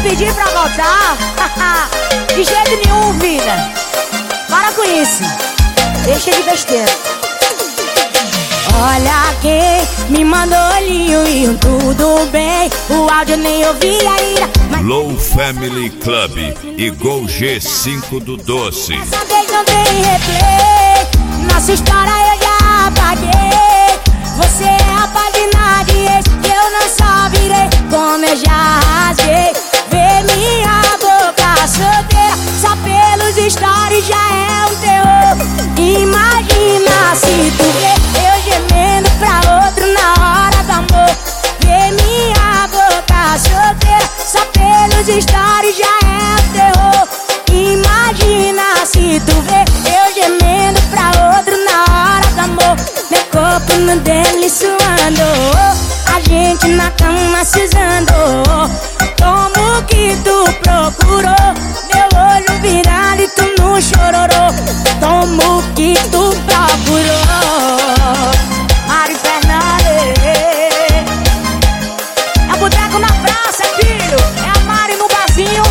pedir pra voltar? De jeito nenhum, vida. Para com isso. Deixa de besteira. Olha quem me mandou olhinho e um tudo bem. O áudio nem ouvi ainda, mas... Low Family Club e Gol G5 do Doce. Dessa vez não tem replay. Nossa história eu já apaguei. Você é a página de ex que eu não só virei, como eu já rasguei. Vê minha boca solteira, só pelos stories já é um terror. Imagina se tu vê eu gemendo pra outro na hora do amor. Vê minha boca solteira, só pelos stories já é um terror. Imagina se tu vê eu gemendo pra outro na hora do amor. Meu corpo no dele suando, a gente na cama se usando. Como que tu procurou? Meu olho virado e tu não chororou. Como que tu procurou? Mari Fernandes. É o boteco na praça, filho. É a Mari no barzinho.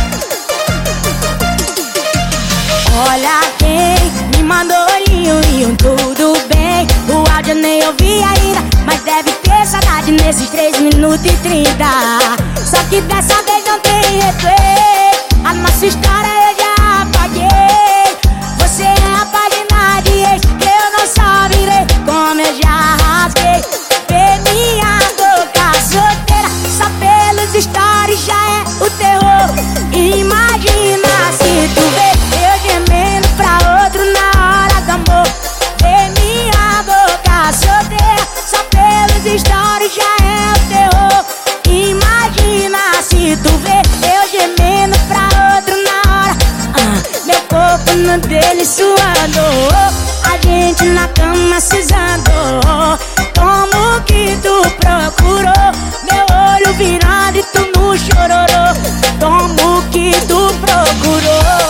Olha quem me mandou olhinho e um tudo bem. O áudio nem ouvi ainda, mas deve ter saudade nesses 3 minutos e 30. Só que dessa vez não tem replay. A nossa história eu já apaguei. Você é a página de ex que eu não só virei, como eu já rasguei. Vê minha boca solteira, só pelos stories já é o terror. Imagina se tu vê eu gemendo pra outro na hora do amor. Vê minha boca solteira, só pelos stories já é o terror. Imagina se tu vê eu gemendo pra outro na hora. Meu corpo no dele suando, a gente na cama se usando. Como que tu procurou? Meu olho virado e tu não chororou. Como que tu procurou?